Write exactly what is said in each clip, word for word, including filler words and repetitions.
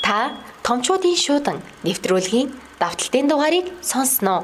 Та томчуудын шуудан нэвтрүүлгийн давталтын дугаарыг сонсноо.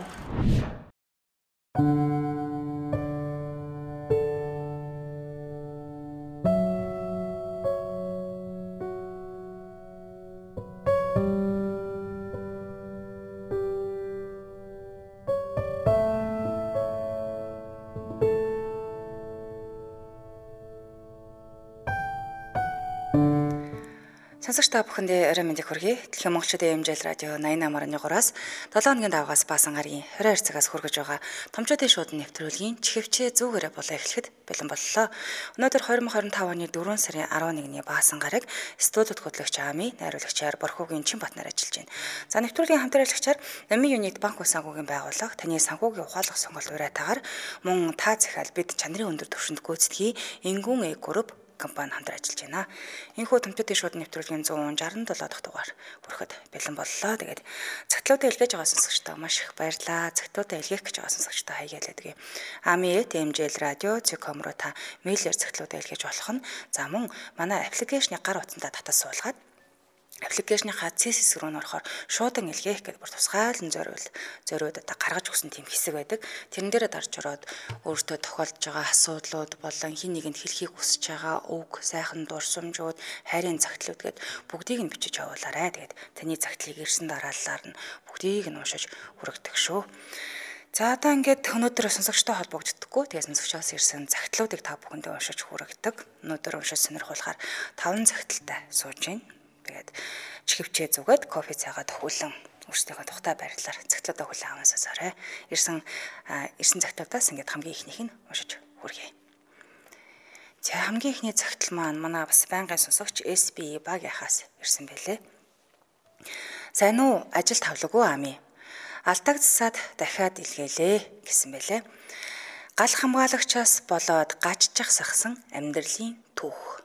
Сонсогч та бүхэндээ орой мэндийг хүргэе. Дэлхийн монголчуудын эмжил радио найман амрын нугаараас долоо хоногийн давгаас баасан гарын хорин ард цагаас хүргэж байгаа томчуудын шууд нэвтрүүлгийн чихвчээ зүгээрээ болоо эхлэхэд бэлэн боллоо. Өнөөдөр двадцать двадцать five оны дөрвөн сарын арван нэгний баасан гараг студид хөтлөгч Ами, найруулагчаар Борхогийн Чинбатнаар ажиллаж байна. За нэвтрүүлгийн хамтраалагчаар Намын Юнит банк ус санхүүгийн байгууллага таны санхүүгийн ухаалаг сонголт уриатаагаар мөн та захиал бид чанарын өндөр түвшинд гүйцэтгэе Ингүүн Э групп компани хамтар ажиллаж байна. Энэхүү томчуудын шууд нэвтрүүлгийн one sixty-seven дахь дугаар хүрэхэд бэлэн боллоо. Тэгээд цагтлуудаа илгээж байгаа сонсогчдоо маш их баярлалаа. Цагтлуудаа илгээх гэж байгаа сонсогчдоо хаяалаадаг. Ами эмжил радио зэком руу та мэйлээр цагтлуудаа илгээж болох нь. За мөн манай аппликейшны гар утсандаа татаж суулгаад аппликейшныхаа цэс хэсэг рүү н орохоор шуудан илгээх гэдэг бүр тусгайлан зориул зориуд одоо гаргаж өгсөн тийм хэсэг байдаг. Тэрэн дээрээ дарж ороод өөртөө тохиолдож байгаа асуудлууд болон хин нэгэнд хэлхийг хүсэж байгаа үг, сайхан дурсамжууд, хайрын цагтлууд гэд бүгдийг нь бичиж явуулаарай. Тэгээд таны цагтлыг ирсэн дараалалаар нь бүгдийг нь уншиж хүргдэг шүү. За одоо ингээд өнөөдөр сонсогчтой холбогддоггүй. Тэгээд сонсогчоос ирсэн цагтлуудыг та бүхэндээ уншиж хүргэдэг. Өнөөдөр уншиж сонирхуулахаар таван цагталтай сууж байна. Тэгээд чихвчээ зүгээд кофе цайгаа төхүүлэн өөрсдийнхөө тухтай байрлалаар цагтлуудаа хүлээн аван сонсоорой. Ирсэн ирсэн цагтлуудаас ингээд хамгийн ихнийх нь уншиж хүргэе. За хамгийн ихний цагтл маань манай бас байнгын сонсогч эс би багийнхаас ирсэн байлээ. Сайн уу? Ажил тавлаггүй Ами. Алдагдсаад дахиад илгээлээ гэсэн байлээ. Гал хамгаалагчаас болоод гажчих сахсан амьдралын түүх.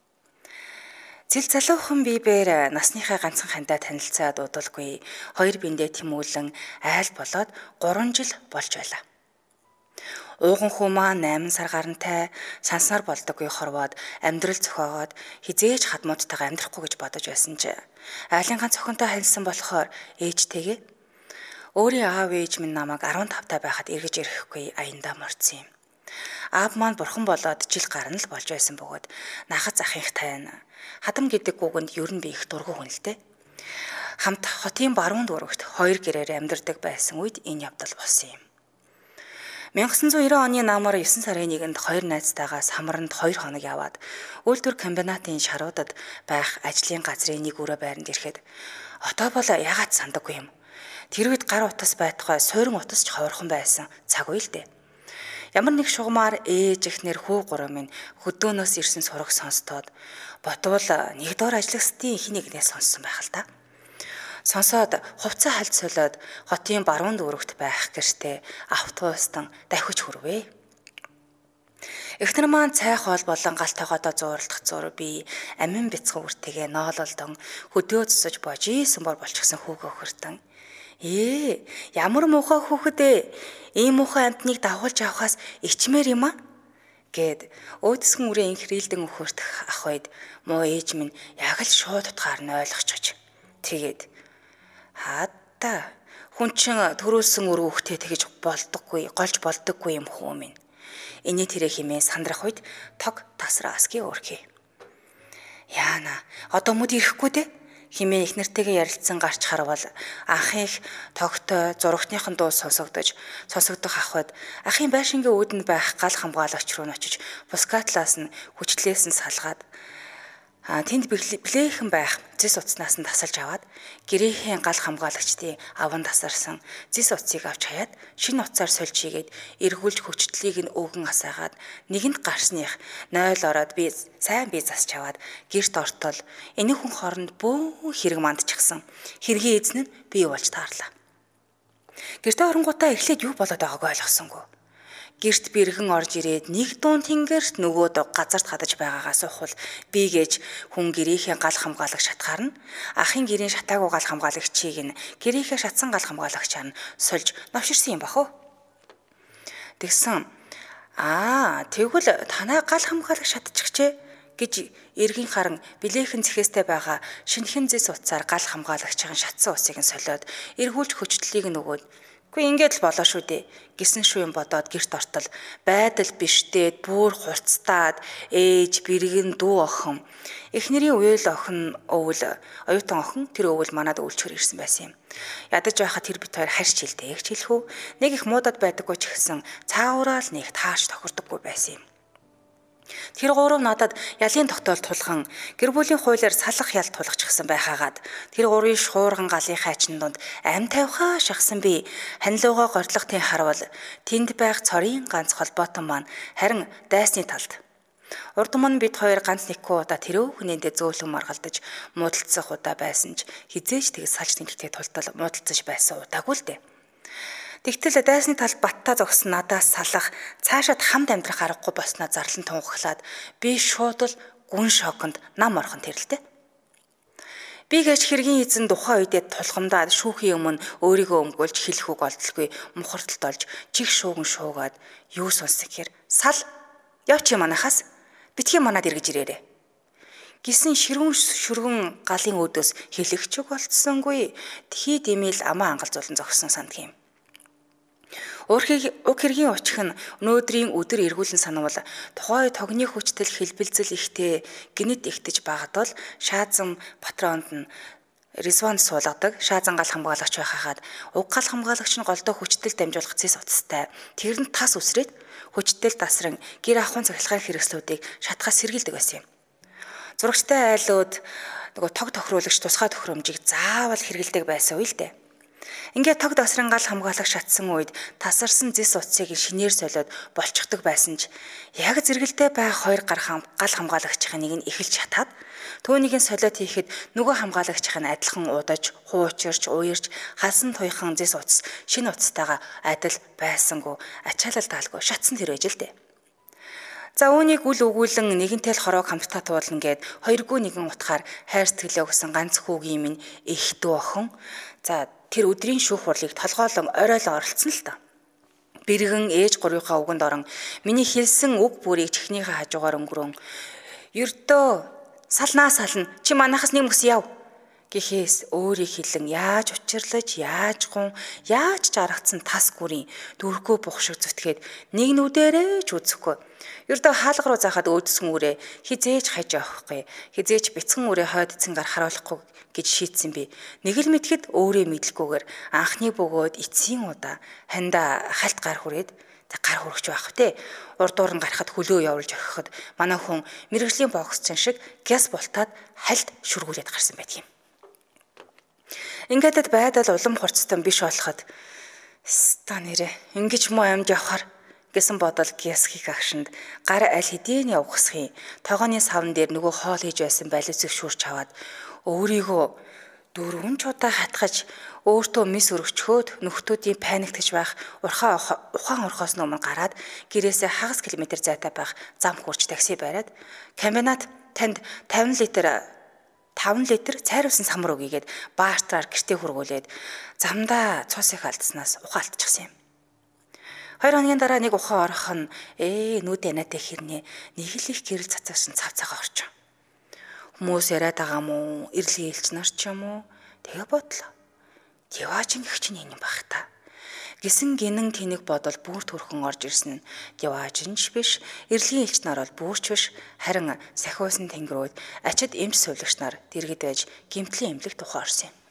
Зил залуухан бибээр насныхаа ганцхан хандаа танилцаад удалгүй хоёр биендээ тэмүүлэн айл болоод гурван жил болж байлаа. Ууган хүү маань найман сар гарантай санснаар болдоггүй хорвоод амьдрал зохиогоод хизээж хадмуудтайгаа амьдрахгүй гэж бодож байсан ч айлынхаа цохонтой хайлсан болохоор ээжтэйгээ өөрийн аав ээж минь намайг fifteen таа байхад эргэж ирэхгүй аяндаа морцсон юм. Аав маань бурхан болоод жил гарна л болж байсан бөгөөд нахад захынх тайна. Хадам гэдэг үгэнд ер нь би их дургүй хүн л дээ. Хамт хотын баруун дүүрэгт хоёр гэрээр амьдардаг байсан үед энэ явдал болсон юм. nineteen ninety оны намар nine сарын нэгнд хоёр найзтайгаа самранд хоёр хоног яваад үйлдвэр комбинатын шаруудад байх ажлын газрын нэг өрөө байранд ирэхэд отоо бол ягаад сандаггүй юм. Тэр үед гар утас байтугай суурин утас ч ховорхон байсан цаг үе л дээ. Ямар нэг шугамар ээж эхнэр хүү гурав минь хөдөөнөөс ирсэн сураг сонстоод ботвол нэгдүгээр ажлагчдын их нэгнээс сонссон байх л та. Сонсоод хувцас хальт солиод хотын баруун дүүрэгт байх гэртээ автобустан давхиж хүрвээ. Эхнэр маань цай хоол болон галтайгоодоо зууралдах зур би амин бяцхан үртэйгээ ноололдон хөдөө цусаж божисэн бор болчихсон хүүгээ өхөртөн. Ээ, ямар муухай хүүхэд ээ. Ийм муухай амтныг дагуулж авахаас ичмээр юм аа гэд өөдсгөн үрээ инхрэлдэн өхөртөх ах үед муу ээж минь яг л шууд утгаар нь ойлгочихж. Тэгээд хаата хүн чин төрүүлсэн өр хүүхдээ тэгэж болдоггүй, голж болдоггүй юм хүү минь. Эний тэрэ химээ сандрах үед тог тасрааски өөрхий. Яана, одоо мөд ирэхгүй дээ. Химээ их нэртэйгээ ярилцсан гарч харвал анхих тогтой зурагтныхан дуу сонсогдож сонсогдох ахвад ахын байшингийн үүдэнд байх гал хамгаалагч руу н очиж бускатлаас нь хүчлээс нь салгаад тэнд плейхэн байх зис утаснаас нь тасалж аваад гэрээхийн гал хамгаалагчдын аван тасарсан зис утсыг авч хаяад шинэ утсаар сольж хийгээд эргүүлж хүчлэлийг нь өвгөн асаагаад нэгэнд гарсных нойл ороод би сайн бие засч аваад гэрт ортол энэ хүн хооронд бөө хэрэг мандчихсан хэргийн эзэн нь бий болж таарлаа. Гэртээ оронгуудаа эхлээд юу болоод байгааг ойлгосонгүй. Гэрт бэрхэн орж ирээд нэг дуун тэнгэрт нөгөөд газарт хадаж байгаагаа суухвал би гэж хүн гэрийнхээ гал хамгаалагч шатгаар нь ахын гэрийн шатаагүй гал хамгаалагчийг нь гэрийнхээ шатсан гал хамгаалагчаар нь сольж навширсан юм баху. Тэгсэн аа тэгвэл танаа гал хамгаалагч шатчихжээ гэж эргийн харан билээхэн зэхээстэй байгаа шинхэн зэс утсаар гал хамгаалагчийн шатсан усыг нь солиод эргүүлж хүчтлийг нь өгөөд "Үгүй ингээд л болоо шүү дээ" гэсэн шүү юм бодоод гэрт ортол байдал бишдээд бүр хурцтаад ээж бэргэн дүү охин эхнэрийн үеэл охин өвөл оюутан охин тэр өвөл манад өвлчөр ирсэн байсан юм. Ядаж байхад тэр бит хоёр харьж хилдэг ч хэлэхүү нэг их муудад байдаггүй ч гэсэн цаагуураал нэг тааш тохирдоггүй байсан юм. Тэр гурав надад ялын тогтоол тулхан гэр бүлийн хуулиар салах ял тулгачихсан байхаагаад тэр гурвын шуурган галын хайчин донд ам тавихаа шахсан би ханилуугаа гордлогтын харвал тэнд байх цорын ганц холбоотон маань харин дайсны талд. Урд мөн бид хоёр ганц нэггүй удаа тэрөө хүнээдээ зөөлөн маргалдаж муудалцах удаа байсан ч хизээч тэг салж тэмдэгтэй тултал муудалцаж байсан удаагүй л дээ. Тэгтэл дайсны талд баттаа зогсон надаас салах цаашаад хамт амьдрах аргагүй босноо зарлан тунхаглаад би шууд л гүн шоконд нам орхон тэрэлтэй. Би гэж хэргийн эзэн тухайн үедээ тулхамдаад шүүхийн өмнө өөрийгөө өмгөөлж хэлэх үг олдолгүй мухарталт олж чих шууган шуугаад юу сонсох гэхээр сал явч юм манахаас битгий манад эргэж ирээрээ гисэн ширүүн шүргэн галын өөдөөс хэлэгчиг болцсонгүй тхий димэл амаа ангалзуулан зогссон сандгийн. Өөрхийг уг хэргийн очих нь өнөөдрийн өдөр эргүүлэн санавал тухай тогны хүчтэл хэлбэлзэл ихтэй гинэд ихтэж багтвал шаазан патронд нь резонанс суулгадаг шаазан гал хамгаалагч байхаад уг гал хамгаалагч нь голдоо хүчтэл дамжуулах зэс утастай тэр нь тас үсрээд хүчтэл дасран гэр ахуйн цахилгаан хэрэгслүүдийг шатгаас сэргийлдэг байсан юм. Зурагчтай айлууд нөгөө тог тохируулагч тусгай тохиромжийг заавал хэрэгэлдэг байсан үе л дээ. Ингээд тог дасран гал хамгаалагч шатсан үед тасарсан зэс утсыг шинээр солиод болчихдог байсан ч яг зэрэгэлдээ байх хоёр гар гал хамгаалагчийн нэг нь эхэлж шатаад түүнийг нь солиод хийхэд нөгөө хамгаалагчийн адилхан удаж, хуучирч, уярч, халсан туйхан зэс утас шинэ утастайгаа адил байсангүй ачаалал таалгүй шатсан тэр байж л дээ. За үүнийг үл өгүүлэн нэгэнтэй л хорог хамтдаа туулна гэд хоёргүй нэгэн утгаар хайр сэтгэлээ өгсөн ганц хүүгийн минь их дүү охин. За тэр өдрийн шүүх хурлыг толгойлон оройлон оролцсон л та. Бэргэн ээж гурвынхаа үгэнд орон миний хэлсэн үг бүрийг чихнийхээ хажуугаар өнгөрөн "Ердөө салнаа сална чи манахаас нэг мөс яв" гэхээс өөрийг хилэн яаж учирлаж яаж гун яаж жаргацсан тас гүрийн дөрвгөө бух шиг зүтгээд нэг нүдэрээ ч үзэхгүй. Ердөө хаалга руу заахад өөдсөн үрээ хизээж хаж явахгүй хизээж бяцхан үрээ хойд эцэнгээр харуулахгүй гэж шийдсэн би. Нэг л мэдхэд өөрөө мэдлгүйгээр анхны бөгөөд эцсийн удаа ханда хальт гар хүрээд гар хүрч байх вэ. Урдуур нь гарахад хөлөө явуулж орхиход манай хүн мэрэгжлийн боксчин шиг гяс бултаад хальт шүргүүлээд гарсан байдаг юм. Ингээд байдал улам хурцтай биш болоход ста нэрэ ингэж муу амж явахаар гэсэн бодол гясхийг агшинд гар аль хэдийн явахсхий тогооны савн дээр нөгөө хоол хийж байсан балицыг шүрч аваад өөрийгөө дөрвөн ч удаа хатгаж өөртөө мис өргөчхөөд нөхдүүдийн паниктж байх урхаа ухаан орхоос өмнө гараад гэрээсээ хагас километр зайтай байх зам хурч такси бариад комбинат танд тавин литр таван литр цайруулсан самар өгийгээд баартаар гэртээ хургуулээд замдаа цус их алдснаас ухаан алдчихсан юм. Хоёр хоногийн дараа нэг ухаан орох нь ээ нүдэ натай хэрнээ нэг л их гэрэл цацаасан цав цагаа орчих. Хүмүүс яриад байгаа мó эрлийн элч нар ч юм уу тэгээ бодлоо. Диваачин их чинь энэ баг та. Гисэн гинэн тэнэг бодол бүр төрхөн орж ирсэн нь диваажинч биш, эрлийн элч нар бол бүрч биш, харин сахиусан тэнгэрүүд ачид эмч сувлагч нар дэргэд байж гимтлийн эмнэлэг тухай орсон юм.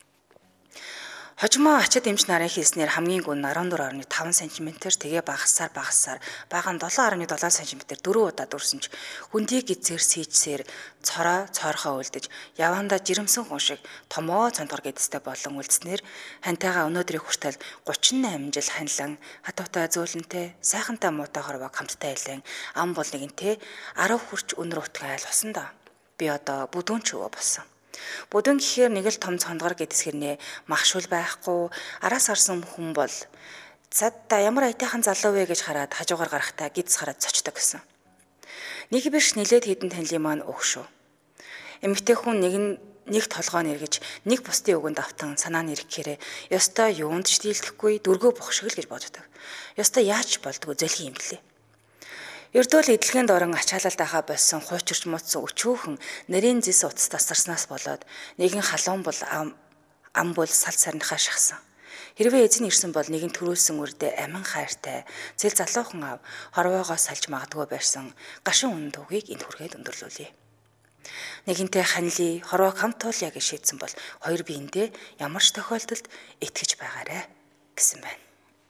Хожимоо ачид эмч нарын хийснээр хамгийн гүн арван дөрөв орны таван сантиметр тэгээ багассаар багассаар бага нь долоон орны долоон сантиметр дөрөв удаа дурсан ч хүндийг эзээр сийжсээр цороо цоорхоо үлдэж явандаа жирэмсэн хүн шиг томоо цонтор гэдстэй болон үлдснээр хантайгаа өнөөдрийг хүртэл гучин осем жил ханилан хатуутай зөөлөнтэй сайхантай муутай хорвоо хамттай илэн ам бол нэгэнтэй арав хүрч өнөр утга айл усан да. Би одоо бүдүүн ч өвөө болсон. Бүдүүн гэхээр нэг л том цондгор гэдсгэрнээ махшуул байхгүй араас гарсан хүн бол цадда ямар айтайхан залуу вэ гэж хараад хажуугаар гарахтаа гидс хараад цочдог гэсэн. Нэг биш нилээд хідэн танилын маань өгшөө. Эмэгтэй хүн нэг нь нэг толгоо нэргэж нэг бусдын үгэнд автан санаа нэргэхээрээ ёстой юунд ч дийлдэхгүй дөргөө бохшгөл гэж боддог. Ёстой яаж болдгоо зөлхий юм блэ. Ердөөл эдлэгийн дорон ачаалалд байхаа болсон хуучирч муудсан өчүүхэн нарийн зис утас тасарснаас болоод нэгэн халуун бол ам ам бол сал сарнихаа шахсан. Хэрвээ эзэн ирсэн бол нэгэн төрүүлсэн үрдээ амин хайртай зэл залуухан ав хорвоогоо салж магадгүй байсан гашин үнэн төвгийг энд хүргээд өндөрлүүлье. Нэгэнтээ ханилий хорвоог хамт туулъя гэж шийдсэн бол хоёр биендээ ямар ч тохиолдолд итгэж байгаарэ гэсэн байна.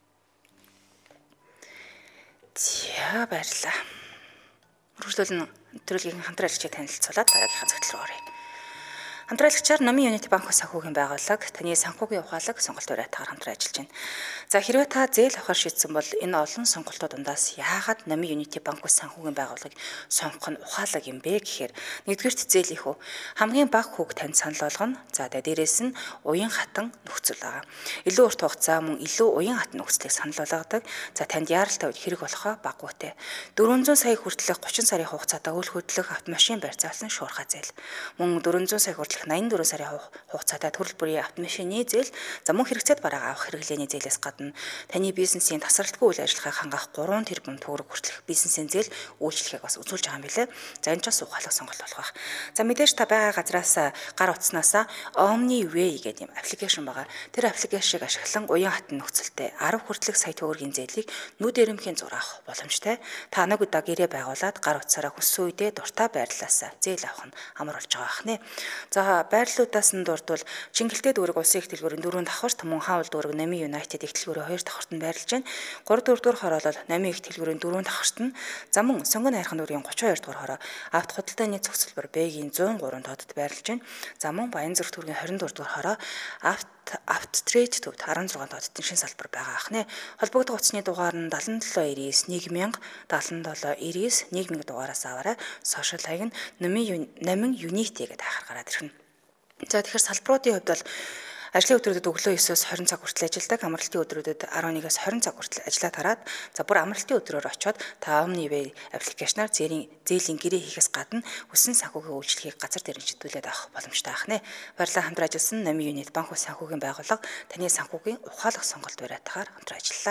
За баярлалаа. Үргэлжлүүлэн нэвтрүүлгийн хамтраалагчид танилцуулаад дараагийнхаа зөвлөл рүү оръё. Хамтраалагчаар Номын Unity банк санхүүгийн байгууллага таны санхүүгийн ухаалаг сонголт бариатаар хамтран ажиллаж байна. За хэрвээ та зээл авахар шийдсэн бол энэ олон сонголтууд дундаас яагаад Номын Unity банк санхүүгийн байгууллагыг сонгох нь ухаалаг юм бэ гэхээр нэгдүгээрт зээл их үү хамгийн бага хүүг танд санал болгоно. За дээрээс нь уян хатан нөхцөл байгаа. Илүү урт хугацаа мөн илүү уян хатан нөхцөлийг санал болгодог. За танд яаралтай үед хэрэг болохоо баггүйтэй. дөрвөн зуун сая хүртэлх гучин сарын хугацаатай үйл хөдлөх автомашин барьцаалсан шуурхай зээл. Мөн дөрвөн зуун сая хүртэлх найман дөрвөн сарын хугацаатай төрөл бүрийн автомашины зээл за мөн хэрэгцээд бараа авах хэрэглээний зээлээс гадна таны бизнесийн тасралтгүй үйл ажиллагааг хангах гурван тэрбум төгрөг хүртэлх бизнесийн зээл үйлчлэгийг бас үзүүлж байгаа юм билээ. За энэ ч бас ухаалаг сонголт болох байх. За мэдээж та байгаа газраас гар утаснаас OmniWay гэдэг юм аппликейшн байгаа. Тэр аппликейшнийг ашиглан уян хатан нөхцөлтэй арав хүртэлх сая төгрөгийн зээлийг нүд эрэмхийн зураг авах боломжтой. Та нэг удаа гэрээ байгуулад гар утсаараа хүссэн үедээ дуртай байрлалаас зээл авах нь амар болж байгаа хнэ. За байрлалуудаас нь дурдвал Чингэлтэй дүүрэг улсын их дэлгүүрийн дөрөв давхарт мөн хаул дүүрэг Номын United их дэлгүүрийн хоёр давхарт нь байрлаж байна. гурав дөрөв дугаар хороолол Номын их дэлгүүрийн дөрөв давхарт нь за мөн Сонгон хайрхан дүүргийн гучин хоёр дугаар хороо авто худалдааны цогцлбор Б-гийн зуун гурав тодод байрлаж байна. За мөн Баянзүрх дүүргийн хорин дөрөв дугаар хороо авто авто трейд төвд арван зургаан тододын шин салбар байгаа ахнэ. Холбогдох утасны дугаар нь дадлан долоо ирээс нэг мянга дадлан долоо ирээс нэг мянга дугаараас аваарай. Сошиал хаяг нь Номын Unity гэдэг хахаар гараад ирнэ. За тэгэхээр салбаруудын хувьд бол ажлын өдрүүдэд өглөө есөөс хорин цаг хүртэл ажилладаг, амралтын өдрүүдэд арван нэгээс хорин цаг хүртэл ажиллаа тараад за бүр амралтын өдрөөр очиод та OmniWay аппликейшнаар зээлийн зээлийн гэрээ хийхээс гадна өссөн санхүүгийн үйлчлэгийг газар дээр шийдвэрлээд авах боломжтой ахнэ. Баярлалаа хамтран ажилласан Номын Unity банк санхүүгийн байгууллага таны санхүүгийн ухаалаг сонголт бариатаар хамтран ажиллалаа.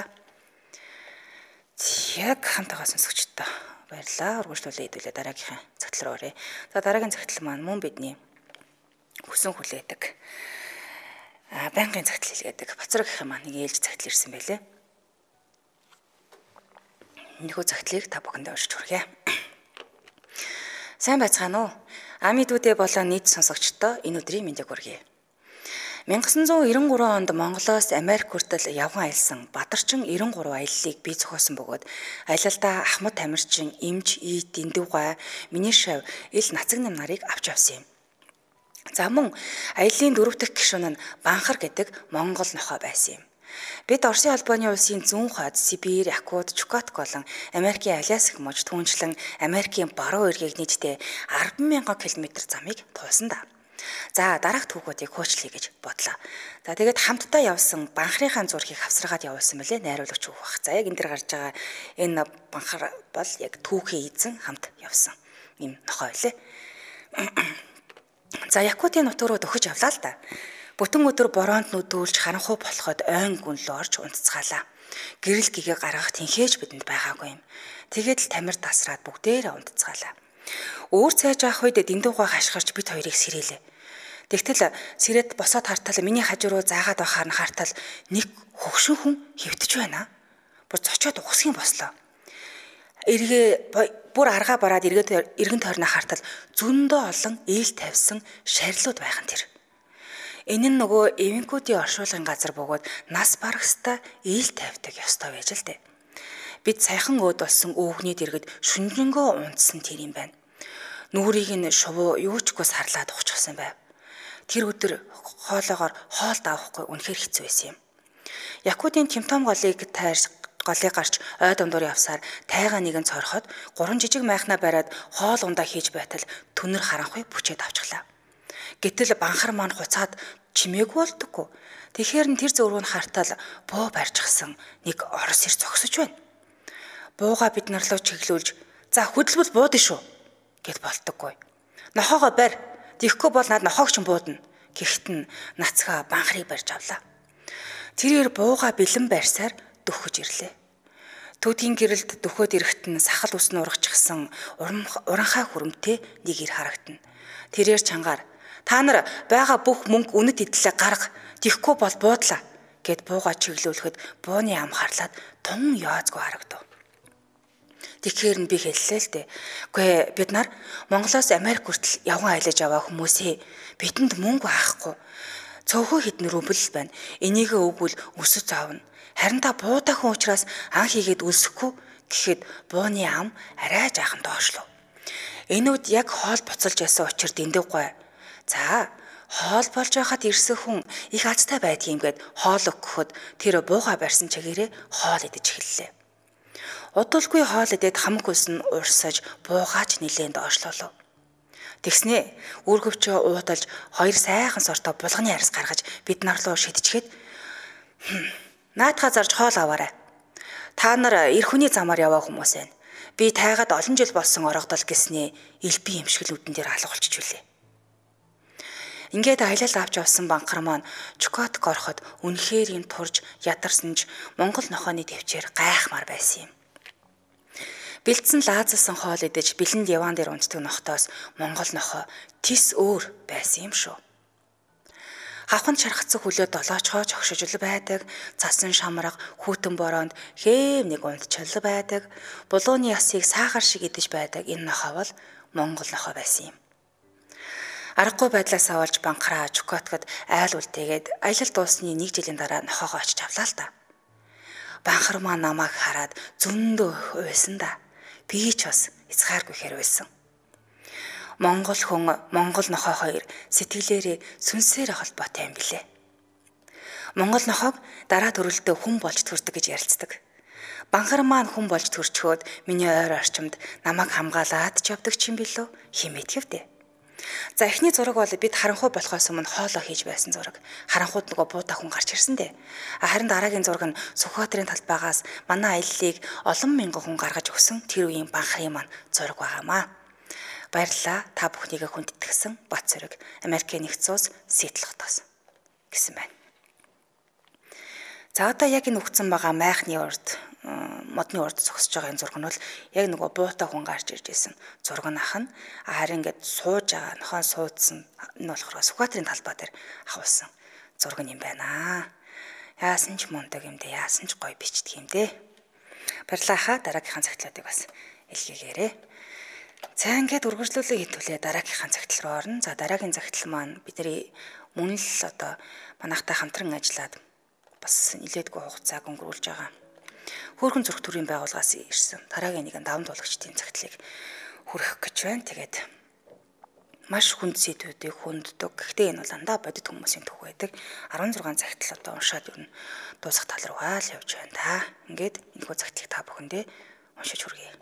Яг хамтагаа сонсогчдоо баярлалаа. Ургуулжлуулаа хэдүүлээ дараагийнхаа цагтл руу оръё. За дараагийн цагтл маань мөн бидний хүсэн хүлээдэг а банкын цагтл хэлгээдэг бацраг гэх юм аа нэг ээлж цагтл ирсэн байлээ. Энэхүү цагтлыг та бүхэндээ уншиж хүргье. Сайн байцгаана уу? Амидүүдээ болоо нийт сонсогчдоо энэ өдрийн мэндийг хүргье. 천구 девяносто три онд Монголоос Америк хүртэл явган аялсан Бадарчин девяносто три аяллыг бий зохиосон бөгөөд аялалдаа Ахмад Тамирчин, Имж, Ийд, Дэндүгай, Минишав, ил нацаг нам нарыг авч явсан юм. За мөн аяллаа дөрөв дэх гишүүн нь Банхар гэдэг Монгол нохой байсан юм. Бид Оросын албаны улсын зүүн хойд Сибирь, Якут, Чукотк болон Америкийн Аляск мужид түншлэн Америкийн баруун эргийг нийтдээ арван мянган километр замыг туулсан да. За дараах түүхүүдийг хөөчлөе гэж бодлоо. За тэгээд хамтдаа явсан Банхрынхаа зургийг хавсаргаад явуулсан мөлий найруулагч хүүх бах. За яг энэ дэр гарч байгаа энэ Банхар бол яг түүхийн эзэн хамт явсан юм нохой байлээ. За Якутын нутг руу дөхөж явлаа л да. Бүтэн өдөр бороонд нүдүүлж харанхуй болоход ойн гүнлөө орж унтцгаалаа. Гэрэл гэгээ гаргах тэнхээж бидэнд байгаагүй юм. Тэгээд л тамир тасраад бүгдээрээ унтцгаалаа. Өөр цайж авах үед Дэндүгай хашгирч бид хоёрыг сэрээлээ. Тэгтэл сэрэд босоод хартал миний хажуу руу заагаад байхаар нь хартал нэг хөгшин хүн хэвтэж байна. Бүр зочоод ухсхийн бослоо. Эргээ бүр аргаа бараад эргээд эргэн тойрноо хартал зөндөө олон ээл тавьсан шарилууд байх нь тэр. Энэ нь нөгөө эвенкүүдийн оршуулгын газар бөгөөд нас барагстаа ээл тавьдаг ёстой байж л дээ. Бид саяхан өөд болсон өвгний дэргэд шүнжэнгөө унтсан тэр юм байна. Нүрийг нь шувуу юучгүй сарлаад ухчихсан байв. Тэр өдөр хоолоогоор хоол давахгүй үнэхээр хэцүү байсан юм. Якутын Тимтом голыг тайрч голыг гарч ой дундуур явсаар тайгаа нэгэн цорхоод гурван жижиг майхнаа бариад хоол ундаа хийж байтал түнэр харанхуй бүчээд авчихлаа. Гэтэл Банхар маань хуцаад чимээгүй болдоггүй. Тэгэхээр нь тэр зөрүүн хартал буу барьчихсан нэг орос ир зогсож байна. Бууга бид нар руу чиглүүлж за хөдөлбөл буудэн шүү гэд болдоггүй. Нохоогоо барь. Тэхгүй бол над нохоогч буудна. Гэхдээ нь нацгаа Банхарыг барьж авлаа. Тэрээр бууга бэлэн барьсаар дөхөж ирлээ. Төвдийн гэрэлд дөхөөд ирэхэд нь сахал ус нь ургачихсан уранхай хүрэмтэй нэг ир харагдана. Тэрээр чангаар та нар байгаа бүх мөнгө үнэт идэлээ гарга, тийхгүй бол буудлаа гэд бууга чиглүүлэхэд бууны ам харлаад тун яазгүй харагдав. Тэгэхээр нь би хэллээ л дээ. Үгүй бид нар Монголоос Америк хүртэл явган айлаж аваа хүмүүсээ бидэнд мөнгө аахгүй. Цөөхөн хэдэн рубль байна. Энийгээ өгвөл өсөж аавна. Харин та буудай хүн учраас ан хийгээд үлсэхгүй гэхэд бууны ам арай жаахан доошлоо. Энүүд яг хоол буцалж ясан учир дэндэггүй. За хоол болж байхад ирсэн хүн их азтай байдгийм гэд хоол өгөхөд тэр бууга барьсан чигээрээ хоол идэж эхэллээ. Удалгүй хоол идээд хамаг ус нь урсаж буугаач нилээн доошлолоо. Тэгснээ үргэвчөө уудалж хоёр сайхан сортой булганы арьс гаргаж бид нар руу шидчихээд наадхаа зарж хоол аваарай. Та нар эр хүний замаар яваа хүмүүс байна. Би тайгаад олон жил болсон орогдол гэснээ элби эмшгэлүүдэн дээр алга болчихжүүлээ. Ингээд аялал авч явсан банхар маань Чукотк ороход үнэхээр юм турж ядарсан ч Монгол нохооны төвчээр гайхмаар байсан юм. Бэлдсэн лаазсан хоол идэж бэлэн диван дээр унтдаг нохтоос Монгол нохоо тис өөр байсан юм шүү. Хавхан шархацсан хөлөө долоочхоо чогшиж байдаг, цасан шамраг, хүүтэн бороонд хэв нэг унтчил байдаг, булууны ясыг сахар шиг идэж байдаг энэ нохоо бол Монгол нохоо байсан юм. Аргагүй байдлаас авалж банхараа Чукоткод айл үлдээгээд аялал дуусны нэг жилийн дараа нохоогоо очиж авлаа л да. Банхар маань намайг хараад зөндөө уйсан да. Би ч бас эцгааргүй хэр уйсан. Монгол хүн Монгол нохой хоёр сэтгэлээрээ сүнсээр холбоотой юм билээ. Монгол нохойг дараа төрөлтөө хүн болж төрдөг гэж ярилцдаг. Банхар маань хүн болж төрчхөөд миний ойр орчимд намайг хамгаалаад ч явдаг ч юм билүү химэд хэвдэ. За эхний зураг бол бид харанхуй болохоос өмнө хоолоо хийж байсан зураг. Харанхууд нөгөө буутай хүн гарч ирсэн дээ. Харин дараагийн зураг нь Сүхбаатарын талбайгаас манай аяллыг олон мянган хүн гаргаж өгсөн тэр үеийн банхарын маань зураг байгаамаа. Баярлалаа. Та бүхнийгээ хүндэтгсэн Бат Цэрэг, Америкийн нэгдсэн улс, Сиэтл хотоос гэсэн байна. За одоо яг энэ өгсөн байгаа майхны урд, модны урд зогсож байгаа энэ зураг нь бол яг нөгөө буутай хүн гарч ирж исэн зураг нь ахна. Харин ингээд сууж байгаа нохоо суудсан энэ болохоор Сүхбаатарын талбай дээр авсан зураг юм байна. Яасан ч мундаг юм дээ, яасан ч гоё бичдэг юм дээ. Баярлалаа ха. Дараагийнхаа цагтлуудыг бас илгээгээрэй. За ингээд үргэлжлүүлээ хитүүлээ дараагийнхаа цагтл руу орно. За дараагийн цагтл маань бидний мөн л одоо манайхтай хамтран ажиллаад бас нэлээдгүй хугацааг өнгөрүүлж байгаа. Хөөрхөн зүрх төрийн байгууллагаас ирсэн дараагийн нэгэн даван туулагчдын цагтлыг хүргэх гэж байна. Тэгээд маш хүнд сэдвүүдийг хүнддэг. Гэхдээ энэ бол андаа бодит хүмүүсийн төв байдаг. арван зургаан цагтл одоо уншаад юу н дуусах тал руугаа л явж байна та. Ингээд энэхүү цагтлыг та бүхэндээ уншиж хүргэе.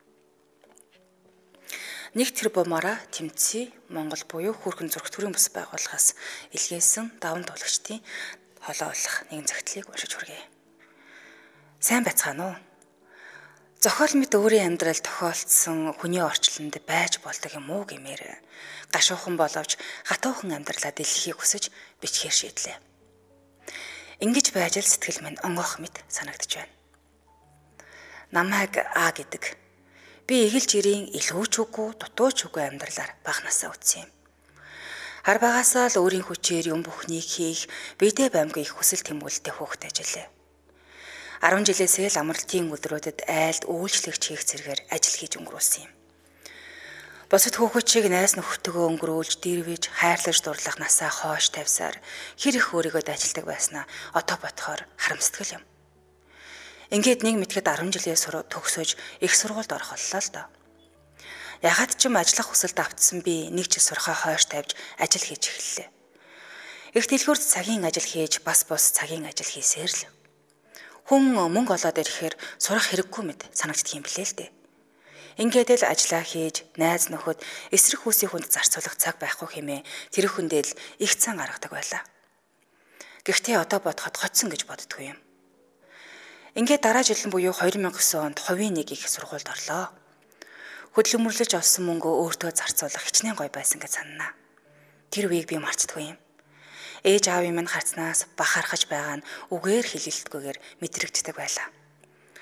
Нэг тэр бомоороо тэмцээ Монгол буюу Хөөрхөн зүрх төрийн бас байгууллагаас илгээсэн даван туулагчдын холоо болох нэгэн цагтлыг уншиж хүргэе. Сайн байцгаана уу? Зохиол мэт өөрийн амьдрал тохиолдсон хүний орчлонд байж болдог юм уу гэмээр гашуухан боловч хатуухан амьдралаа дэлхийг хүсэж бичгээр шийдлээ. Ингэж байж л сэтгэл минь онгоох мэт санагдж байна. Намайг А гэдэг. Би эгэлж ирийн илүүч үгүй, дутууч үгүй амьдралаар багнасаа үтсэн юм. Хар багасаа л өөрийн хүчээр юм бүхнийг хийх, бидээ баймгүй их хүсэл тэмүүлэлтэй хөөхт ажиллаа. арван жилээсээ л амралтын өдрүүдэд айлд үйлчлэгч хийх зэргээр ажил хийж өнгөрүүлсэн юм. Босод хөөхөчийг найз нөхдөдөө өнгөрүүлж, дэрвэж, хайрлаж дурлах насаа хоош тавьсаар хэр их өөрийгөө дайчилдаг байснаа одоо бодохоор харамсдаг юм. Ингээд нэг мэтгэд арван жилийн суруу төгсөж их сургуульд орох боллоо л доо. Ягаад ч юм ажиллах хүсэлд автсан би нэг жил сурхаа хойш тавьж ажил хийж эхэллээ. Их дэлгүүрт цагийн ажил хийж бас бус цагийн ажил хийсээр л. Хүн мөнгө олоод ирэхээр сурах хэрэггүй мэд санагддаг юм билээ л дээ. Ингээд л ажиллаа хийж найз нөхөд эсрэг хүүсийн хүнд зарцуулах цаг байхгүй хэмээн тэр хүндэл их цан гаргадаг байлаа. Гэхдээ одоо бодоход хоцсон гэж боддгоо юм. Ингээд дараа жилэн буюу хоёр мянга девять онд хувийн нэг их сургуульд орлоо. Хөдөлмөрлөж олсон мөнгөө өөртөө зарцуулах хичнээн гоё байсан гэж санана. Тэр үеийг би марцдаггүй юм. Ээж аавын минь харцнаас бахархаж байгаа нь үгээр хэлэлтгүйгээр мэдрэгддэг байлаа.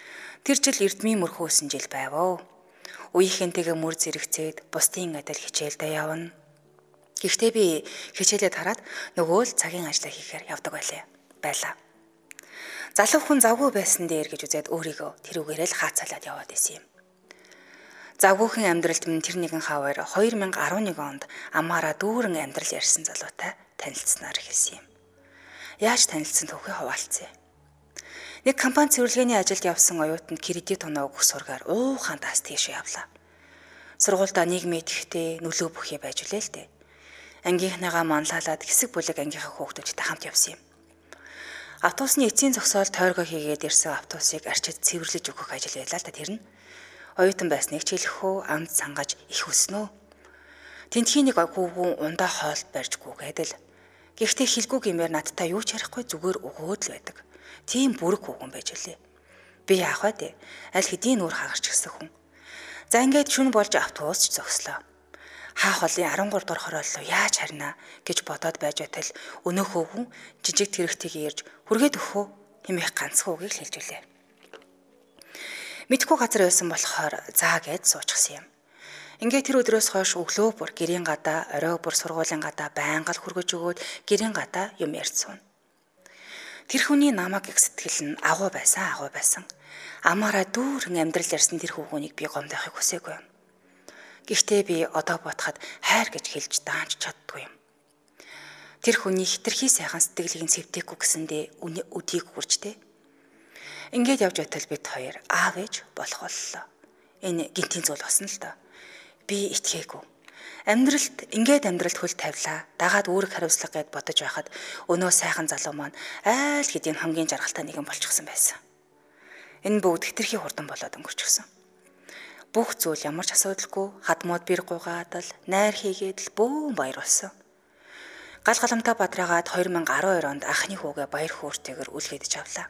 Тэр жил эрдмийн мөрхөөсөн жил байв. Үеийнхэнтэйгээ мөр зэрэгцээд бусдын адил хичээлдээ явна. Гэхдээ би хичээлээ тараад нөгөө л цагийн ажлаа хийхээр явдаг байлаа. Байлаа. Залуу хүн завгүй байсан дээр гэж үзээд өөрийгөө тэрүүгээрээ л хаацалаад яваад исэн юм. Завгүйхэн амьдралд минь тэр нэгэн хавар хоёр мянга арван нэг онд амаараа дүүрэн амьдрал ярьсан залуутай танилцсанаар хэлсэн юм. Яаж танилцсан төвхөө хуваалцъя. Нэг компани цэвэрлэгээний ажилд явсан оюутанд кредит оноо өгөх сургаар уухан тас тийш явлаа. Сургуультай нийгмийн идэвхтэй нөлөө бүхий байж үлээ л дээ. Ангийнхныгаа манлайлаад хэсэг бүлэг ангийнхаа хүүхдүүдтэй хамт явсан юм. Автобусны эцсийн зогсоол тойргоо хийгээд ирсэн автобусыг арчид цэвэрлэж өгөх ажил байлаа л да тэр нь. Оюутан байсныг ч хэлэхөө амд сангаж их өснөө. Тэнтхийн нэг хүүгүүн ундаа хоолт барьжгүй гэдэл. Гэхдээ хэлгүй гэмээр надтай юу ч ярихгүй зүгээр өгөөд л байдаг. Тийм бүрэг хүүгэн байж үлээ. Би яах вэ? Аль хэдийн нүур хагарч гисэн хүн. За ингээд шүн болж автобус ч зогслоо. Хаах холын арван гурав дахь хорооллоо яаж харнаа гэж бодоод байж байтал өнөөхөө хүн жижиг тэрэгтэйг ирж хүргээд өгөхөө хэмээх ганцхан үгийг хэлж үлээ. Мэдхгүй газар байсан болохоор заа гэд суучихсан юм. Ингээд тэр өдрөөс хойш өглөө бүр гэрийн гадаа, орой бүр сургуулийн гадаа байнга л хүргэж өгөөд гэрийн гадаа юм ярьж суuna. Тэр хүний намайг их сэтгэл нь агуу байсан, агуу байсан. Амаараа дүүрэн амьдрал ярьсан тэр хүүгүнийг би гомдохыг хүсээгүй юм. Гэхдээ би одоо бодоход хайр гэж хэлж даанч чаддгүй юм. Тэр хүний хитрхи сайхан сэтгэлийг цэвтээхгүй гэсэндээ өдийг хүрчтэй. Ингээд явж байтал бид хоёр аав ээж болох боллоо. Энэ гинтийн зүйл болсон л доо. Би итгээгүй. Амьдралд ингээд амьдралд хөл тавилаа. Дагаад үүрэг хариуцлага гэд бодож байхад өнөө сайхан залуу маань айл хэдийн хамгийн жаргалтай нэгэн болчихсон байсан. Энэ бүгд хитрхи хурдан болоод өнгөрчихсөн. Бүх зүйл ямар ч асуудалгүй хадмууд бэр гуйгаадал найр хийгээд л бөөн баяр болсон. Гал галамтай бадраагаад хоёр мянга арван хоёр онд анхны хүүгээ баяр хөөртэйгээр үлгэдэж авлаа.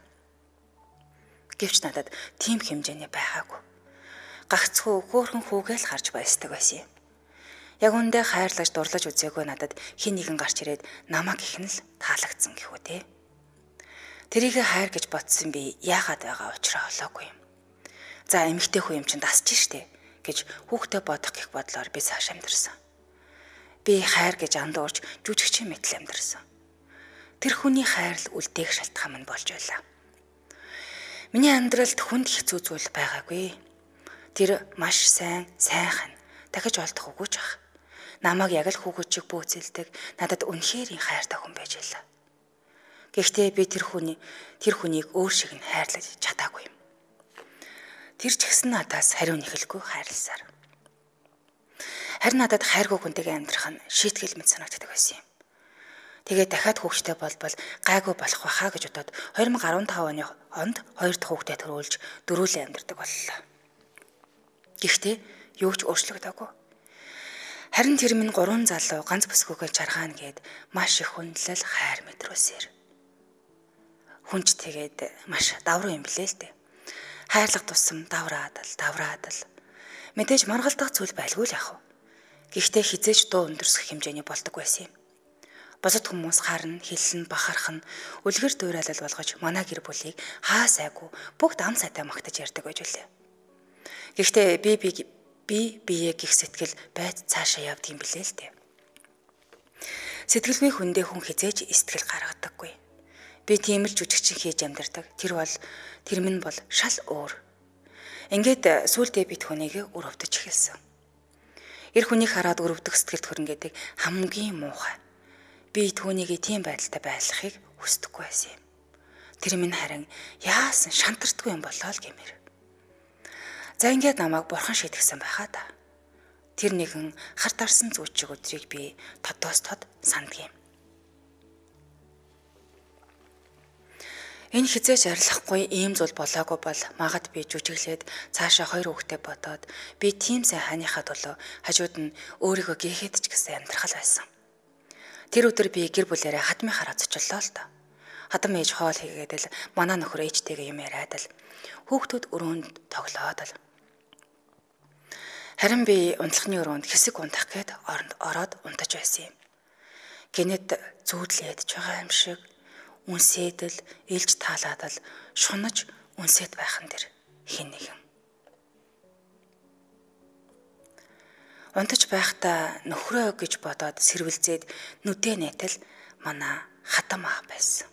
Гэвч надад тийм хэмжээний байгаагүй. Гагцхүү хөөхөн хүүгээ л харж баясдаг байсан юм. Яг үндэ хайрлаж дурлаж үзээгүй надад хин нэгэн гарч ирээд намайг их нь л таалагдсан гэхүү те. Тэрийг хайр гэж бодсон би яагаад байгаа учраа олоогүй юм. За эмэгтэй хүү юм чинь дасч штэ гэж хүүхдээ бодох гэх бодлоор би цааш амьдэрсэн. Би хайр гэж андуурч жүжигчин мэтэл амьдэрсэн. Тэр хүний хайр л үлдээх шалтгаан мань болж байлаа. Миний амьдралд хүнд хэцүү зүйл байгаагүй. Тэр маш сайн, сайхан дахиж олдох үгүй ч ах. Намайг яг л хүүхэд чиг бөөцөлдөг надад үнэхээр ин хайртай хүн байж байлаа. Гэхдээ би тэр хүний тэр хүнийг өөр шиг нь хайрлаж чадаагүй юм. Тэр ч гэсэн надаас хариу нэхэлгүй хайрласаар. Харин надад хайргүй хүнтэйгээ амьдрах нь шийтгэл мэт санагддаг байсан юм. Тэгээд дахиад хүүхдтэй болбол гайгүй болох байхаа гэж бодоод хоёр мянга арван тав оны онд хоёр дахь хүүхдээ төрүүлж дөрүүлээ амьдардаг боллоо. Гэхдээ юу ч өөрчлөгдөөгүй. Харин тэр минь гурван залуу ганц бүсгүйгээ чаргаана гэд маш их хүндлэл хайр мэдрүүлсээр. Хүнч тэгээд маш давруу юм блэ л дээ. Хайрлах тусам давраад л давраад л мэдээж маргалдах зүйл байлгүй л яах вэ? Гэхдээ хизээч дуу өндөрсөх хэмжээний болдог байсан юм. Бусад хүмүүс харна, хэлсэн, бахархан, үлгэр дуурайлал болгож манай гэр бүлийг хаа сайгүй бүгд ам сайтай магтаж ярьдаг байж үлээ. Гэхдээ би би би бие гих сэтгэл байд цаашаа явдаг юм билээ л дээ. Сэтгэлгүй хүндээ хүн хизээж сэтгэл гаргадаггүй. Би тийм л жүжигчин хийж амьдардаг. Тэр бол тэр минь бол шал өөр. Ингээд сүулдэ бит хүнийг өрөвдөж эхэлсэн. Эр хүнийг хараад өрөвдөх сэтгэлд хөрөнгөдөг хамгийн муухай. Би түүнийг тийм байдалтай байлгахыг хүсдэггүй байсан юм. Тэр минь харин яасан шантардгүй юм болоо л гэмээр. За ингээд намайг бурхан шийдгсэн байхаа та. Тэр нэгэн харт арсан зүүчиг өдрийг би тодоос тод санддаг юм. Энэ хизээч арилахгүй ийм зүйл болоогүй бол магад би жүжиглээд цаашаа хоёр хүүхдээ бодоод би тийм сайн хааныхаа төлөө хажууд нь өөрийгөө гээхэд ч гэсэн амьдрахал байсан. Тэр өдөр би гэр бүлээрээ хадмын хараа зочлоо л доо. Хадам ээж хоол хийгээд л манай нөхөр ээжтэйгээ юм яриад л хүүхдүүд өрөөнд тоглоод л. Харин би унтлахны өрөөнд хэсэг унтах гээд оронд ороод унтаж байсан юм. Гэнэт зүүдлээд байгаа юм шиг үнсэдэл, илж таалаад л шунаж үнсэд байхан дэр хэн нэгэн. Унтаж байхдаа нөхрөө гэж бодоод сэрвэлзээд нүдээ нэтэл манай хатам ах байсан.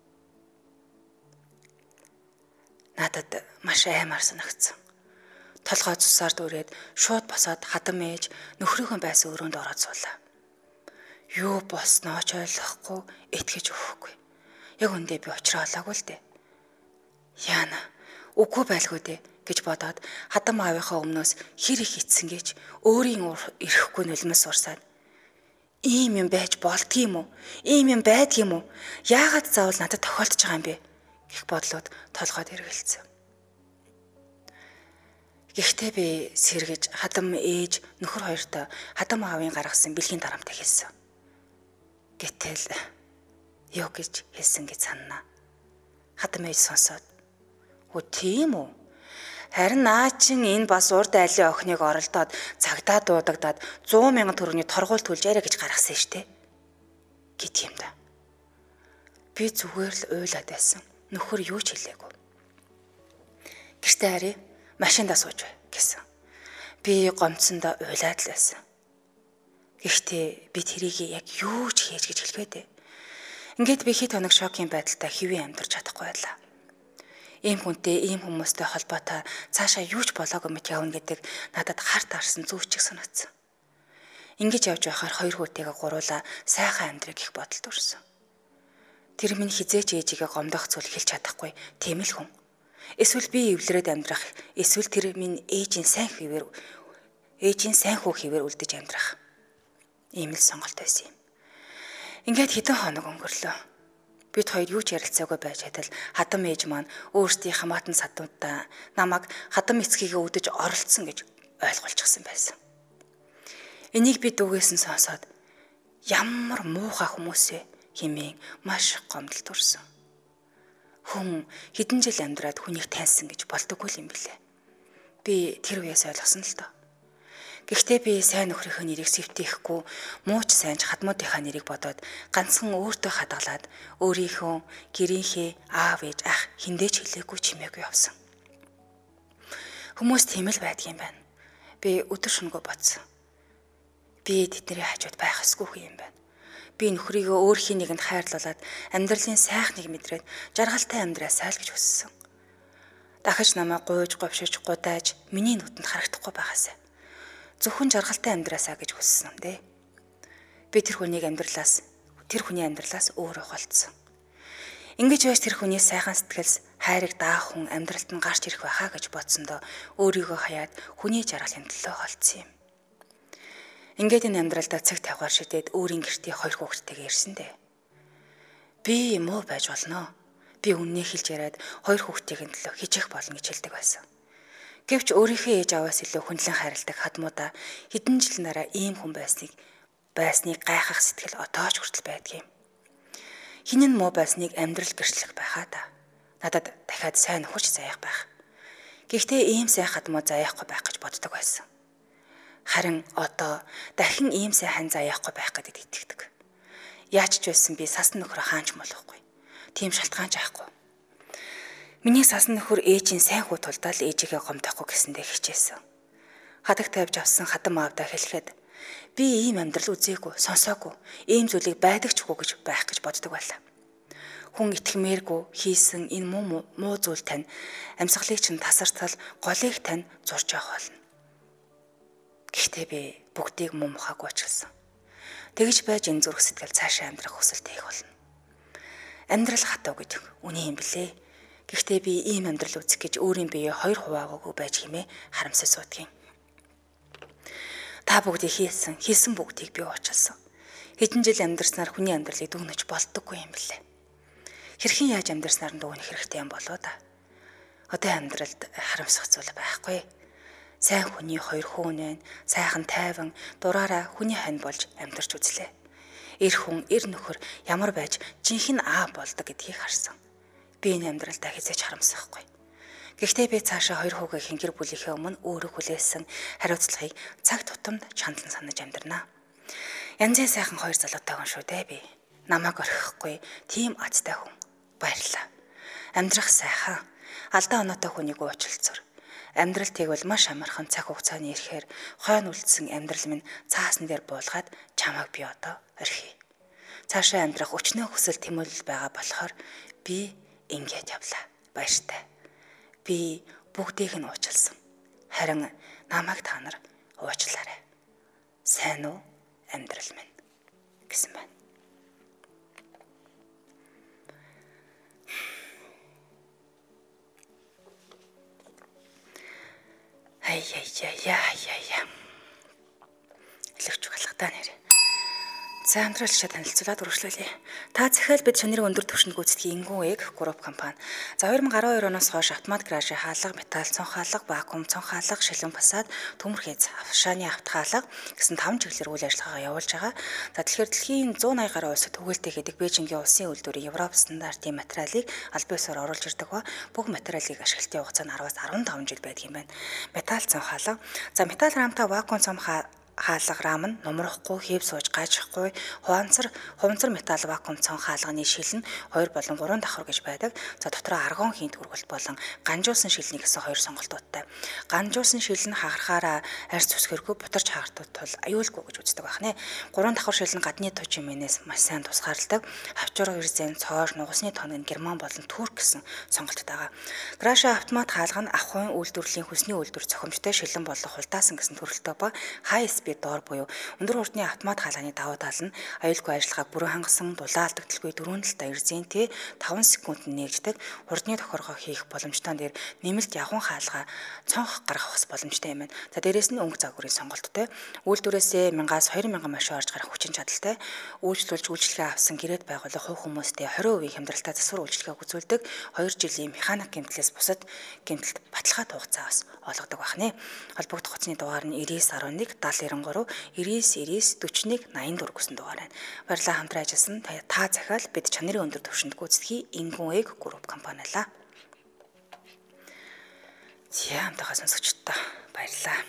Надад маш аймаар санагдсан. Толгой цусаар дүүрээд шууд босоод хатам ээж нөхрийнхөө байсан өрөөнд ороод суулаа. Юу болсноо ч ойлгохгүй, итгэж өгөхгүй. Яг үндэ би учраа олоогүй л дээ. Яана, үгүй байлгүй дээ гэж бодоод хатам аавынхаа өмнөөс хэр их ицсэн гэж өөрийн ирэхгүй нулимс урсаад ийм юм байж болдгийм үү? Ийм юм байдгийм үү? Яагаад заавал надад тохиолдож байгаа юм бэ? Гэх бодлоод толгойд эргэлцсэн. Гэхдээ би сэргэж хатам ээж нөхөр хоёртой хатам аавын гаргасан бэлгийн дарамтыг хэлсэн. Гэтэл юу гэж хэлсэн гэж санана. Хатам ээж сонсоод "Хөө тийм үү? Харин наа чин энэ бас урд айлын охиныг оролдоод цагдаа дуудагдаад сто мянган төгрөгийн торгуул төлж яриа гэж гаргасан штэ" гэт юм да. Би зүгээр л уйлаад байсан. Нөхөр юу ч хэлээгүй. Гэртээ харъя, машиндаа сууж бай гэсэн. Би гомцсондоо уйлаад л байсан. Гэхдээ би тэрийг яг юу ч хийж гэж хэлвэ дээ. Ингээд би хэд хоног шокийн байдалтай хэвэн амьдарч чадахгүй байлаа. Ийм хүнтэй, ийм хүмүүстэй холбоотой цаашаа юу ч болоогүй мэт явна гэдэг надад харт арсан зүүчиг санагдсан. Ингэж явж байхаар хоёр хүүтэйгээ гуруула сайхан амьдрыг их бодолд өрсөн. Тэр минь хизээч ээжигээ гомдох зүйл хэлж чадахгүй тийм л хүн. Эсвэл би эвлэрээд амьдрах, эсвэл тэр минь ээжийн сайн хэвээр ээжийн сайн хүү хэвээр үлдэж амьдрах. Ийм л сонголт байсан юм. Ингээд хэдэн хоног өнгөрлөө. Бид хоёр юу ч ярилцаагүй байж чадал хатам ээж маань өөрсдийн хамаатан садуудаа намайг хатам эцгийгээ өдөж оролцсон гэж ойлгуулчихсан байсан. Энийг би дүүгээсэн сонсоод ямар муухай хүмүүс вэ хэмээн маш гомдолд өрсөн. Хүн хэдэн жил амьдраад хүнийг таньсан гэж болдоггүй юм билээ. Би тэр үеэс ойлгосон л доо. Гэхдээ би сайн нөхрийнхөө нэрийг сэвтээхгүй, мууч сайнч хадмуудынхаа нэрийг бодоод ганцхан өөртөө хадгалаад өөрийнхөө гэрийнхээ аав ээж ах хиндэж хэлээгүй чимээгүй явсан. Хүмүүс тийм л байдгийн байна. Би өдөр шөнөгөө бодсон. Би тэдний хажууд байх ёсгүй юм байна. Би нөхрийгөө өөрхийн нэгэнд хайрлуулад амьдралын сайхныг мэдрээд жаргалтай амьдраасай л гэж хүссэн. Дахиж намайг гуйж говшиж гудааж миний нүдэнд харагдахгүй байгаасай. Зөвхөн жаргалтай амьдраасаа гэж хүссэн дээ. Би тэр хүнийг амьдралаас, тэр хүний амьдралаас өөрөө холдсон. Ингэж байж тэр хүний сайхан сэтгэлс хайрыг даах хүн амьдралд нь гарч ирэх байхаа гэж бодсондоо өөрийгөө хаяад хүний жаргалын төлөө холдсон юм. Ингээд энэ амьдралдаа цаг тавгаар шидээд өөрийн гэртээ хоёр хүүхэдтэйгээ ирсэн дээ. Би муу байж болно. Би үннээ хэлж яриад хоёр хүүхдийн төлөө хичээх болно гэж хэлдэг байсан. Гэвч өөрийнхөө ээж аваас илүү хүнлэн хайрладаг хадмуудаа хэдэн жил нараа ийм хүн байсныг байсныг гайхах сэтгэл одоо ч хүртэл байдгийн. Хинэн муу байсныг амьдрал гэрчлэх байхаа та. Надад дахиад сайн нөхөж заях байх. Гэхдээ ийм сайн хадмуу заяахгүй байх гэж боддог байсан. Харин одоо дахин ийм сайн заяахгүй байх гэдэгт итгэдэг. Яаж ч байсан би сасан нөхрөө хаанч болохгүй. Тийм шалтгаан ч байхгүй. Миний сасан нөхөр ээжийн сайн хүү тулдаа л ээжигээ гомдохгүй гэсэндээ хичээсэн. Хадагт тавьж авсан хатам аавдаа хэлэхэд би ийм амьдрал үзээгүй, сонсоогүй, ийм зүйлийг байдагчгүй гэж байх гэж боддог байлаа. Хүн итгэмээргүй хийсэн энэ муу муу зүйл тань амьсгалыг чинь тасартал голыг тань зурж явах болно. Гэхдээ би бүгдийг муу мухаагүй ачилсан. Тэгж байж энэ зүрх сэтгэл цаашаа амьдрах хүсэлтэй их болно. Амьдрал хатуу гэдэг үний юм блэ. Гэхдээ би ийм амьдрал үзэх гэж өөрийн биеэ хоёр хуваагаагүй байж хэмээн харамсаж суудгийн. Та бүгдийг хийсэн, хийсэн бүгдийг би уучлсан. Хэдэн жил амьдарснаар хүний амьдралыг дүгнэж болдоггүй юм блэ. Хэрхэн яаж амьдарснаар нь дүгнэх хэрэгтэй юм болоо да. Одоо амьдралд харамсах зүйл байхгүй. Сайн хүний хоёр хүүнэн, сайхан тайван, дураараа хүний хань болж амьдарч үзлээ. Эр хүн, эр нөхөр ямар байж жинхэнэ аа болдог гэдгийг харсан. Би энэ амьдралдаа хязгаарч харамсахгүй. Гэхдээ би цаашаа хоёр хүүгийн гэр бүлийнхээ өмнө өөрөө хүлээсэн хариуцлагыг цаг тутамд чандлан санаж амьдрнаа. Янзын сайхан хоёр залуутай хүн шүү дээ би. Намайг орхихгүй тийм азтай хүн. Баярлалаа. Амьдрах сайхан. Алдаа оноотой хүнийг уучлалцур. Амьдрал тэгвэл маш амархан цаг хугацааны ирэхээр хойно үлдсэн амьдрал минь цаасан дээр буулгаад чамайг би одоо орхий. Цаашаа амьдрах өчнөө хүсэл тэмүүлэл байгаа болохоор би ингээд явлаа. Баяртай. Би бүгдийг нь уучлсан. Харин намайг та нар уучлаарай. Сайн уу амьдрал минь гэсэн байна. Ай яй яй яй яй. Илэрч угалахтаа нэр. За хамтрал шат танилцуулаад үргэлжлүүлье. Та захиал бид чанарын өндөр түвшинд гүйцэтгэх Ингүүн Эг групп компани. За две тысячи двадцать deux оноос хойш автомат гаражи хаалга, металл цонх хаалга, вакуум цонх хаалга, шилэн фасад, төмөр хийц, авшааны авт хаалга гэсэн таван чиглэлээр үйл ажиллагаагаа явуулж байгаа. За тэгэхээр дэлхийн one eighty гаруй улсад түгээлтэй гэдэг Бээжингийн улсын үйлдвэрийн Европ стандартын материалыг аль биесээр оруулж ирдэг ба бүх материалыг ашиглалтын хугацаа нь ten-аас fifteen жил байдаг юм байна. Металл цонх хаалга. За металл рамтай вакуум цонх хаалга рам нь нумрахгүй, хийв сууж гажихгүй, хуванцар хуванцар металл вакуум цонх хаалганы шил нь two болон three давхар гэж байдаг. За дотроо аргон хийнт хүргэлт болон ганжуулсан шилний гэсэн хоёр сонголтуудтай. Ганжуулсан шил нь хаграхаараа арьс зүсгэргүй бутарч хаагардууд тул аюулгүй гэж үздэг байна. Гурван давхар шил нь гадны тожим мэнээс маш сайн тусгаарладаг. Хавчуур ирзэн, цоор, нугасны тоног нь герман болон турк гэсэн сонголттой байгаа. Краша автомат хаалга нь ахуйн үйлдвэрлэлийн хүсний үйлдвэр цохимжтой шилэн болох хулдаасан гэсэн төрөлтэй ба хай би доор буюу өндөр хурдны автомат хаалганы давуу тал нь аюулгүй ажиллагааг бүрэн хангасан, дулаан алдагдaltaгүй дөрвөн талтай эрзэнтэй five секундэд нээгждэг хурдны тохиргоо хийх боломжтой дээр нэмэлт явхан хаалга цонх гаргах бас боломжтой юм байна. За дээрэс нь өнгө загварын сонголттой үйлдвэрээсээ one thousand-two thousand машин орж гарах хүчин чадалтай үйлчлүүлж үйлчлэгээ авсан гэрээд байгуулах хувь хүмүүстэй twenty percent хямдралтай засвар үйлчлэгээг үзүүлдэг two жилийн механик гэмтлээс бусад гэмтэлд баталгаатай хугацаа бас олгодог байна. Холбогдох хугацааны дугаар нь nine nine one one seventy three nine nine forty-one eighty-four гэсэн дугаар байна. Баярлалаа хамтран ажилласан та захиал бид чанарын өндөр түвшинд гүйцэтгэх Ингүүн Эг групп компани лаа. За хамтдаа сонсогчдоо баярлалаа.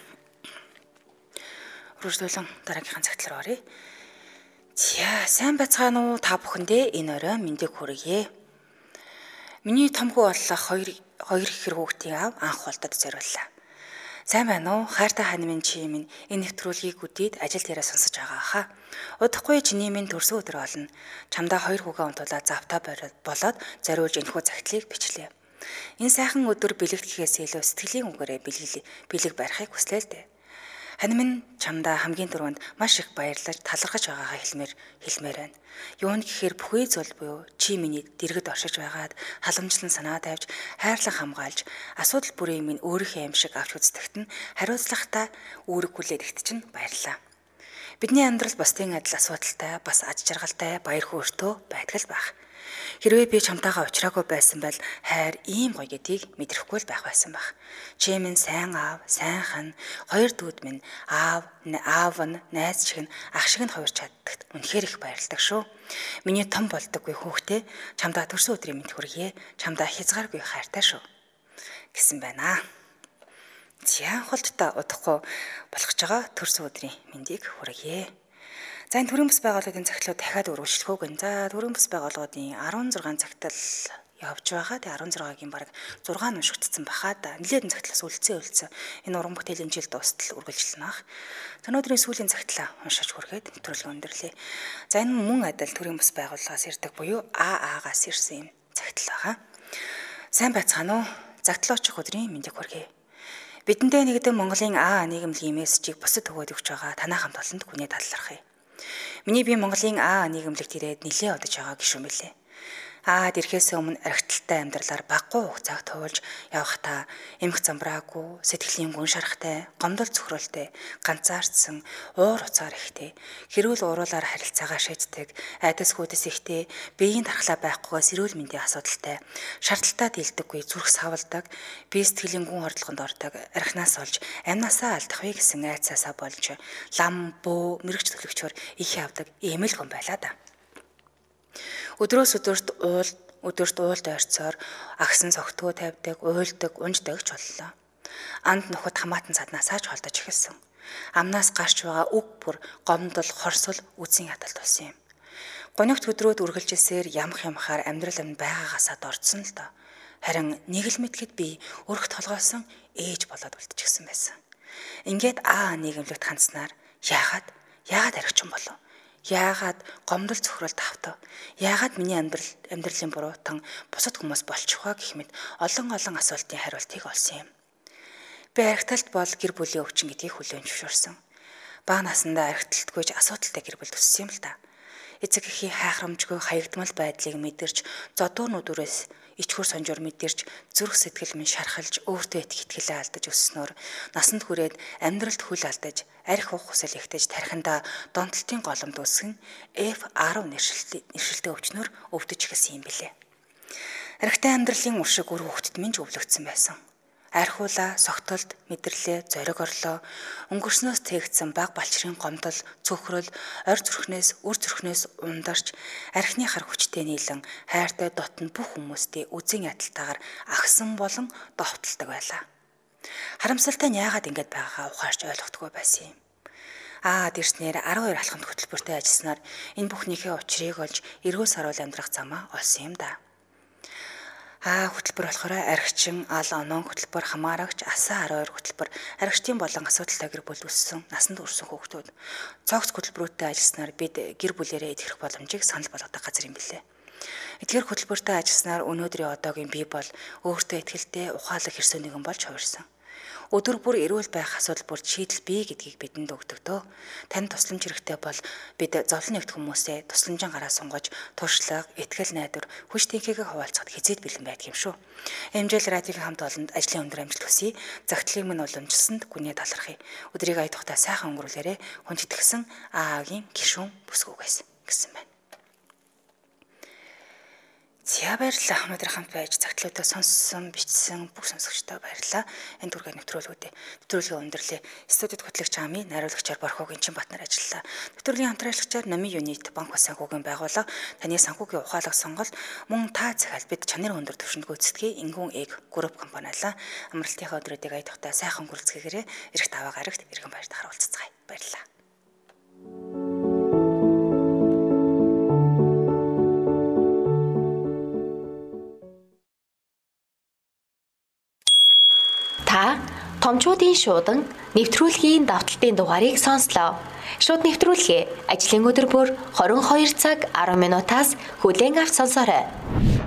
Үргэлжлүүлэн дараагийнхаа цагт руу оръё. За сайн байцгаана уу та бүхэндээ энэ орой мэндийг хүргье. Миний том хүү боллоо хоёр хоёр их хүүхдийн аав анх болдод зориуллаа. Сайн байна уу? Хайртай хань минь чи минь энэ нэвтрүүлгийг үдээд ажил дээрээ сонсож байгаа хаа. Удахгүй чиний минь төрсөн өдөр болно. Чамдаа хоёр хүүгээ унтуулаад завтаа болоод зориулж энэхүү загтлыг бичлээ. Энэ сайхан өдөр бэлэгдэхээс илүү сэтгэлийн үгээрээ бэлэг бэлэг барихыг хүслээ л дээ. Хань минь чамдаа хамгийн түрүүнд маш их баярлаж талархаж байгаагаа хэлмээр хэлмээр байна. Юунд гэхээр бүхий зүйл буюу чи миний дэргэд оршиж байгаад халамжлан санаа тавьж хайрлан хамгаалж асуудал бүрийн минь өөрийнхөө юм шиг авч үздэхт нь хариуцлагатай үүрэг хүлээд ихт чинь баярлаа. Бидний амьдрал бусдын адил асуудалтай, бас аж жаргалтай, баяр хөөртэй байдаг л байх. Хэрвээ би чамтайгаа уулзраагүй байсан бол хайр ийм гоё гэдгийг мэдрэхгүй л байх байсан байх. Чи минь сайн аав, сайн хан, хоёр дүүд минь аав, аав нь найз шиг нь ах шиг нь хувирч чаддагт үнэхээр их баярлдаг шүү. Миний том болдоггүй хүүхдээ чамдаа төрсөн өдрийн мэнд хүргье. Чамдаа хязгааргүй хайртай шүү гэсэн байна. Зян холттой удахгүй болох ч байгаа төрсөн өдрийн мэндийг хүргье. За энэ төрийн бас байгууллагын цагтлууд дахиад үргэлжлэх үг гэн. За төрийн бас байгууллагын sixteen цагтл явж байгаа. Тэгээ sixteen-гийн баг six нь уншигдсан баха да. Нилээдэн цагтлаас үлдсэн үлдсэн. Энэ уран бүтээлийн жил дуустал үргэлжлэнэ ах. Өнөөдрийн сүүлийн цагтлаа уншиж хүргээд нэвтрүүлэг өндөрлөе. За энэ мөн адил төрийн бас байгууллагаас ирдэг буюу а а-гаас ирсэн юм цагтл байгаа. Сайн байцгаана уу? Загтал очих өдрийн мэндийг хүргэе. Бидэндээ нэгдэн Монголын А нийгэмлэгийн мессежийг бусад өгөөд өгч байгаа танай хамт олонд хүнээ талархъя. Миний би Монголын А нийгэмлэгт ирээд нэлээ удаж байгаа гişүн мэлээ. Аад ирэхээс өмнө архиталтай амьдралаар баггүй хугацааг туулж явахдаа эмх замбраагүй, сэтгэлийн гүн шарахтай, гомдол цөхрөлтэй, ганцаардсан, уур уцаар ихтэй, хэрүүл уруулаар харилцаагаа шийддэг, айдас хүйдэс ихтэй, биеийн дархлаа байхгүйгээс эрүүл мэндийн асуудалтай, шаардлагатай дийлдэггүй, зүрх савладаг, бие сэтгэлийн гүн хордлогонд ордог, архинаас олж амнасаа алдах вэ гэсэн айцаасаа болж лам, бөө, мэрэгч төлөвчөөр их явдаг ийм л хүн байлаа да. Өдрөөс өдөрт уул өдөрт уулд ойрцоор агсан цогтгоо тавьдаг, уйлдаг, унждаг ч боллоо. Анд нөхөд хамаатан цаднаасаа ч холдож эхэлсэн. Амнаас гарч байгаа үг бүр гомдол, хорсол, үзэн ядалт болсон юм. Гонигт өдрөөд үргэлжилсээр ямх ямхаар амьдрал амь байгаагаасаа дордсон л доо. Харин нэг л мэдлэгэд би өрх толгойсон ээж болоод үлдчихсэн байсан. Ингээд аа нийгэмлэгт хандсанаар яагаад яагаад архичин болов? Яагаад гомдол цөхрөл тавтав? Яагаад миний амьдрал амьдралын буруутан бусад хүмүүс болчих вэ гэх мэт олон олон асуултын хариултыг олсон юм. Би архиталт бол гэр бүлийн өвчин гэдгийг хүлээн зөвшөөрсөн. Бага насндаа архиталтгүйж асуудалтай гэр бүл төссөн юм л да. Эцэг эхийн хайхрамжгүй хаягдмал байдлыг мэдэрч, зодуу нүдүрээс ичхүр сонжоор мэдэрч, зүрх сэтгэл минь шархалж, өөртөө их итгэлээ алдаж өсснөөр насанд хүрээд амьдралд хүл алдаж, арх ух хүсэл ихтэж тархинда донтолтын голомд үсгэн эф десять нэршилтэй өвчнөр өвдөж эхэлсэн юм билээ. Архитай амьдралын уршиг үр хөвгтд минь ч өвлөгдсөн байсан. Архиулаа, согтолд, мэдэрлээ, зориг орлоо, өнгөрснөөс тээгдсэн баг балчрын гомдол, цөхрөл, ойр зүрхнээс, үр зүрхнээс ундарч, архины хар хүчтэй нийлэн хайртай дотн бүх хүмүүстэй үзэн ядалтайгаар агсан болон довтолдог байлаа. Харамсалтай нь яагаад ингэж байгаагаа ухаарч ойлгохгүй байсан юм. Аа дэрснээр арван хоёр алхамд хөтөлбөртэй ажилласнаар энэ бүхнийхээ учрыг олж эргүү саруул амьдрах замаа олсон юм да. Аа хөтөлбөр болохоор архичин, ал онон хөтөлбөр, хамаарагч, асаа арван хоёр хөтөлбөр, архичдын болон асуудалтай гэр бүл өссөн, насанд хүрсэн хүүхдүүд. Цогц хөтөлбөрүүдэд ажилласнаар бид гэр бүлээрээ идэвхрэх боломжийг санал болгодог газар юм билээ. Эдгээр хөтөлбөртэй ажилласнаар өнөөдрийн одоогийн би бол өөртөө ихтэй ухаалаг хэрсүү нэгэн болж хувирсан. Өдөр бүр эрүүл байх асуудал бүр шийдэл бий гэдгийг бидэнд өгдөг дөө. Танд тусламж хэрэгтэй бол бид зовлон нэгт хүмүүсээ тусламжийн гараа сунгаж, туршлага, итгэл найдвар, хүч тэнхээгээ хуваалцахад хязээд бэлэн байдаг юм шүү. Эмжэл радиогийн хамт олонд ажлын өндөр амжилт хүсье. Загтлыг минь уламжилсанд гүнээ талархъя. Өдрийг аятухтай сайхан өнгөрүүлээрэ. Хүндэтгсэн аагийн гишүүн бүсгүйгээс гэсэн байна. За баярлалаа. Өнөөдөр хамт байж цагтлуудаа сонссон, бичсэн бүх сонсогчдоо баярлалаа. Энэ түргээ нэвтрүүлгүүдээ нэвтрүүлгийн өндөрлөө студид хөтлөгч Ами, найруулагчаар Борхогийн Чинбатнаар ажиллалаа. Нэвтрүүлгийн хамтраалагчаар Нами Юнит банк бас санхүүгийн байгууллага таны санхүүгийн ухаалаг сонголт мөн та захиал бид чанарын өндөр түвшинд гүйцэтгэе Ингүүн Эг групп компаниалаа амралтынхаа өдрүүдийг аятухтай сайхан өнгөрүүлцгээгээрээ эрэх даваа гарагт иргэн баярт харуулцгаая. Баярлалаа. Та томчуудын шуудан нэвтрүүлгийн давталтын дугаарыг сонслоо. Шууд нэвтрүүлгээ ажлын өдөр бүр двадцать хоёр цаг десять минутаас хүлээн авч сонсоорой.